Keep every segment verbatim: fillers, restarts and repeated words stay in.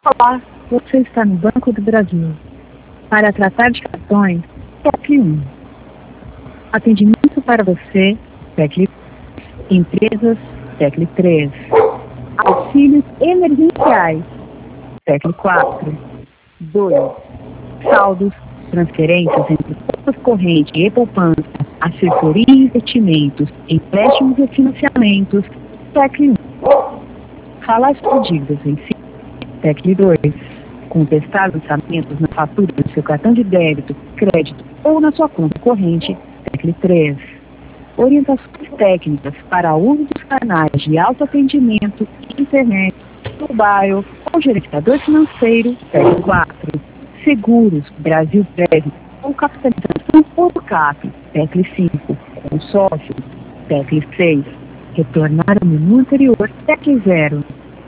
Olá, você está no Banco do Brasil. Para tratar de cartões, tecle um. Atendimento para você, tecle dois. Empresas, tecle três. Auxílios emergenciais, tecle quatro. dois. Saldos, transferências entre contas corrente e poupança, assessoria e investimentos, empréstimos e financiamentos, tecle um. Falar sobre dívidas em si, tecle dois. Contestar lançamentos na fatura do seu cartão de débito, crédito ou na sua conta corrente, tecle três. Orientações técnicas para uso dos canais de autoatendimento, internet, mobile ou gerenciador financeiro, tecle quatro. Seguros, Brasil Prévio ou capitalização ou cap, tecle cinco. Consórcio, tecle seis. Retornar ao menu anterior, tecle zero.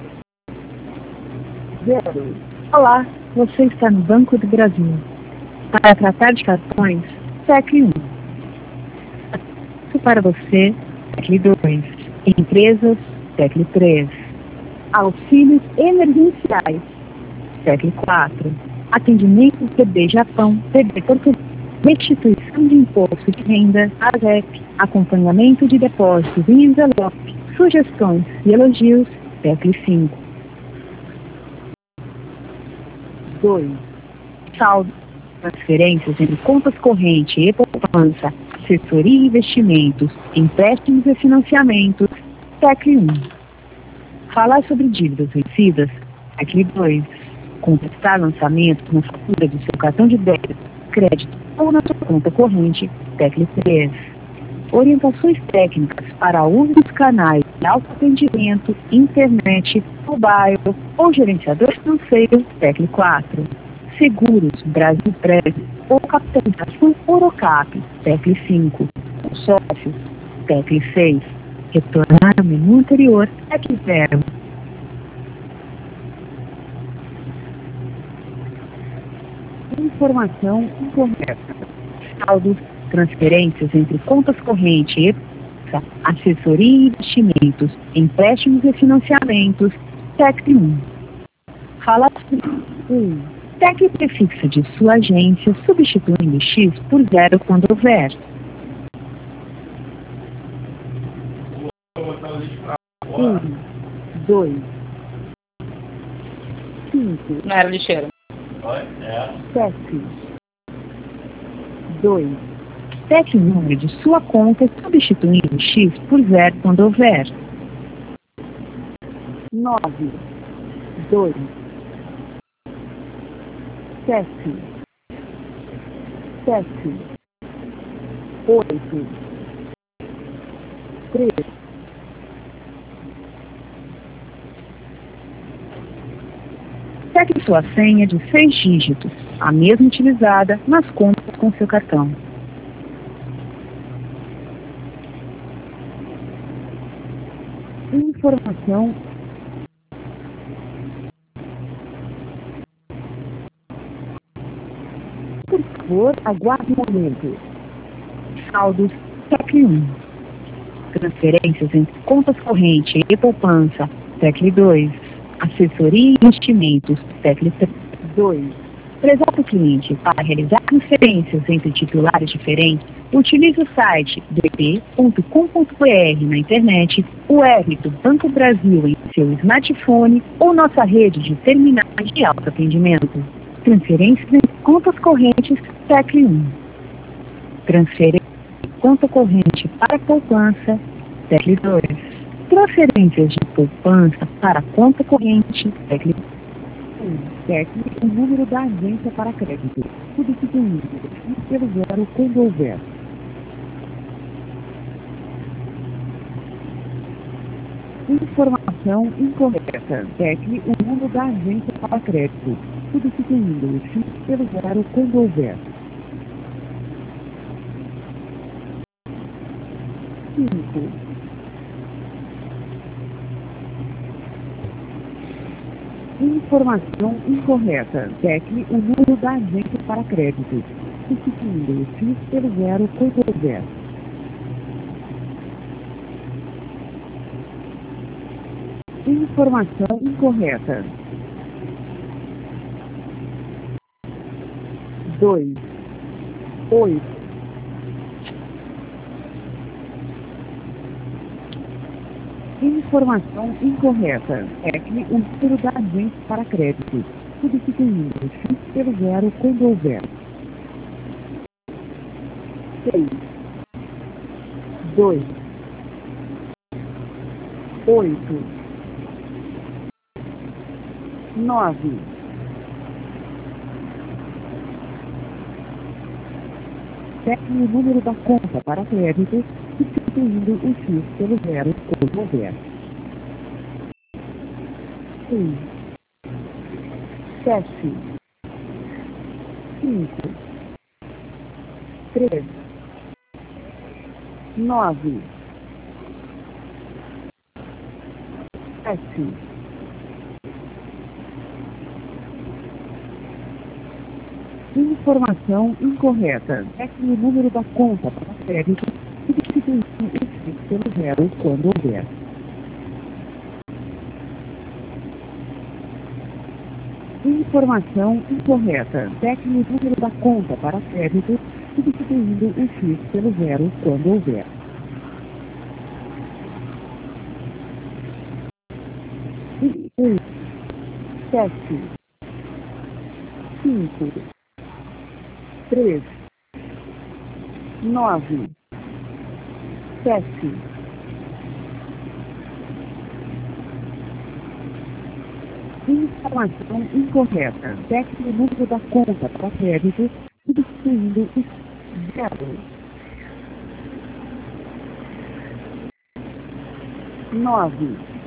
zero. Olá, você está no Banco do Brasil. Para tratar de cartões, tecle um. Para você, tecle dois. Empresas, tecle três. Auxílios emergenciais, tecle quatro. Atendimento P B Japão, P B Portugal. Restituição de imposto de renda, A S E P. Acompanhamento de depósitos em envelope. Sugestões e elogios, tecle cinco. dois. Saldo, transferências entre contas corrente e poupança, assessoria e investimentos, empréstimos e financiamentos, tecle um. Falar sobre dívidas vencidas, tecle dois. Contestar lançamentos na fatura do seu cartão de débito, crédito ou na sua conta corrente, tecle três. Orientações técnicas para uso dos canais de autoatendimento, internet, mobile ou gerenciador financeiro, tecle quatro. Seguros, Brasil Prévio ou capitalização Orocap, tecle cinco. Consórcios, tecle seis. Retornar ao menu anterior, tecle zero. Informação incorreta. Saldos, transferências entre contas corrente e assessoria e investimentos, empréstimos e financiamentos, tecle um. Falar sobre um. Tecle prefixo de sua agência, substituindo X por zero quando houver. Um, dois, cinco. Não era lixeira. Sete. Dois. Tecle o número de sua conta, substituindo X por zero quando houver. Nove. Dois. Sete. Sete. Oito. Três. Tecle sua senha de seis dígitos, a mesma utilizada nas contas com seu cartão. Informação. Por favor, aguarde um momento. Saldos, tecle um. Transferências entre contas corrente e poupança, tecle dois. Assessoria e investimentos, tecle dois. Prezar o cliente para realizar transferências entre titulares diferentes, utilize o site d p ponto com ponto b r na internet, o app do Banco Brasil em seu smartphone ou nossa rede de terminais de autoatendimento. Transferências entre contas correntes, tecle um. Transferência de conta corrente para poupança, tecle dois. Transferências de poupança para conta corrente, tecle um. Tecle o número da agência para crédito, substituindo pelo zero quando houver. Informação incorreta. Tecle o número da agência para crédito, substituindo o X pelo zero quando houver. cinco. Informação incorreta. Tecle o número da agência para crédito, substituindo o X pelo zero quando houver. Informação incorreta. dois, oito. Informação incorreta. Tecle o número da agência para crédito, substituindo o X pelo zero quando houver. Seis, dois, oito, nove. Pegue o número da conta para crédito, substituindo o X pelo zero quando houver. seis, sete, cinco, três, nove, sete. Informação incorreta. Pegue o número da conta para crédito, substituindo o X pelo zero quando houver. Informação incorreta. Pegue o número da conta para crédito, substituindo o X pelo zero quando houver. um, sete, cinco, três, nove, sete. Informação incorreta. Pegue o número da conta para crédito, substituindo o zero, nove,